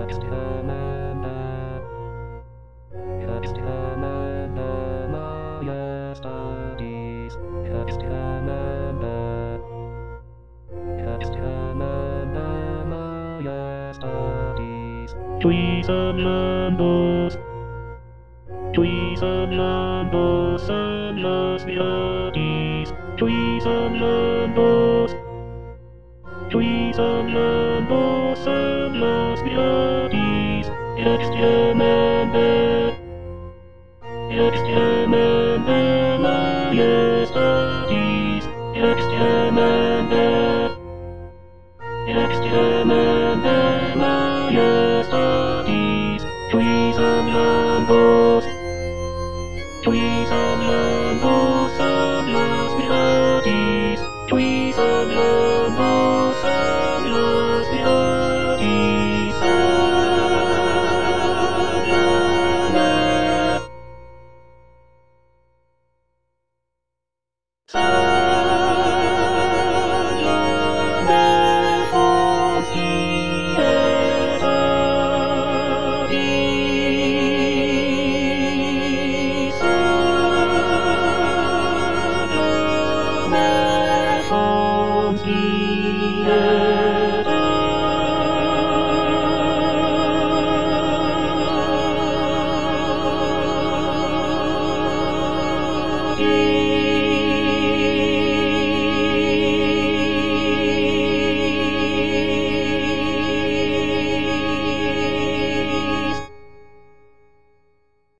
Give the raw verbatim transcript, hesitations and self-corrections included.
Extremanda, Extremanda, Maya studies, Extremanda, Extremanda, Maya studies. Trees of Landos, trees of Landos, and las Viadis, trees of Landos, trees of Landos, and las Viadis, Extremanda, Extremanda, Maya studies, Extremanda, Extremanda.